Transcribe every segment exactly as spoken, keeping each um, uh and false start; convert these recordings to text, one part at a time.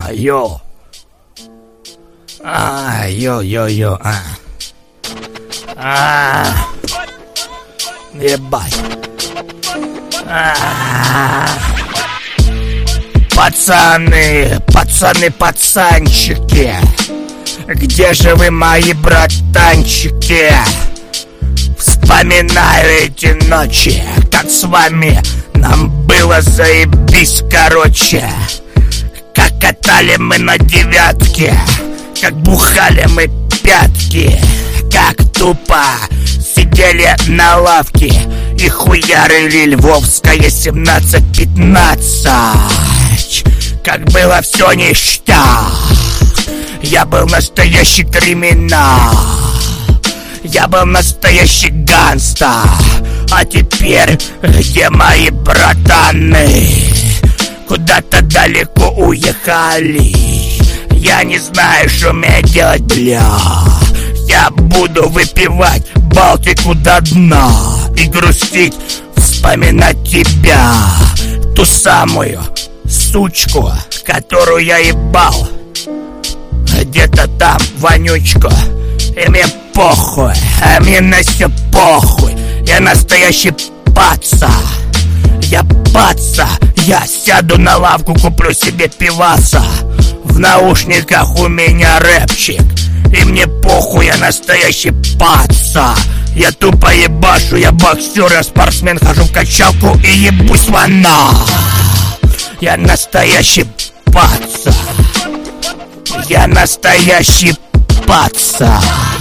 Йо. А, йо-йо-йо, а. А. Ебать. А. Пацаны, пацаны, пацанчики. Где же вы, мои братанчики? Вспоминаю эти ночи, как с вами нам было заебись, короче. Как катали мы на девятке, как бухали мы пятки, как тупо сидели на лавке и хуярили Львовская семнадцать пятнадцать. Как было все ништяк. Я был настоящий криминал, я был настоящий гангста. А теперь где мои братаны? Куда-то далеко уехали. Я не знаю, что мне делать, бля. Я буду выпивать Балтику до дна и грустить, вспоминать тебя, ту самую сучку, которую я ебал где-то там, вонючку. И мне похуй, а мне на все похуй. Я настоящий паца. Я паца. Я сяду на лавку, куплю себе пиваса. В наушниках у меня рэпчик. И мне похуй, я настоящий паца. Я тупо ебашу, я боксер, я спортсмен. Хожу в качалку и ебусь в анал. Я настоящий паца. Я настоящий паца.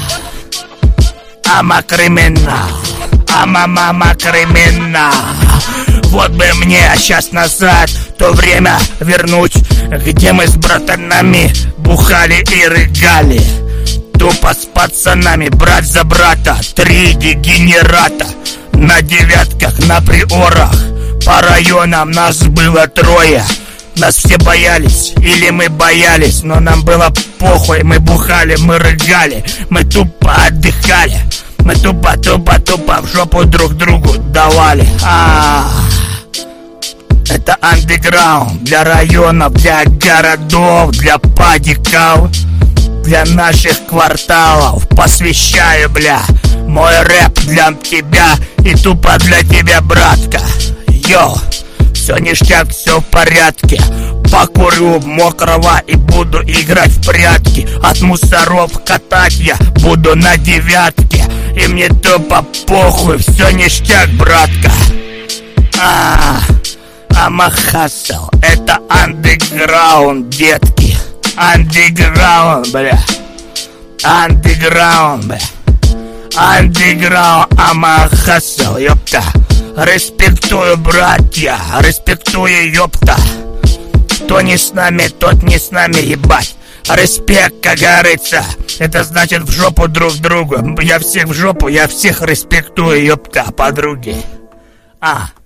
Ама криминал, ама мама криминал. Вот бы мне час назад то время вернуть, где мы с братанами бухали и рыгали. Тупо с пацанами, брат за брата, три дегенерата. На девятках, на приорах, по районам нас было трое. Нас все боялись, или мы боялись, но нам было похуй. Мы бухали, мы рыгали, мы тупо отдыхали. Мы тупо-тупо-тупо в жопу друг другу давали. А, это андеграунд для районов, для городов, для падиков, для наших кварталов. Посвящаю, бля, мой рэп для тебя и тупо для тебя, братка. Йо. Все ништяк, все в порядке. Покурю мокрого и буду играть в прятки. От мусоров катать я буду на девятке. И мне тупо похуй, все ништяк, братка. А, Ама хасл, это андеграунд, детки. Андеграунд, бля. Андеграунд, бля. Андеграунд, ама хасл, ёпта. Респектую, братья, респектую, ёпта. Кто не с нами, тот не с нами, ебать. Респект, как говорится, это значит в жопу друг другу. Я всех в жопу, я всех респектую, ёпта, подруги. А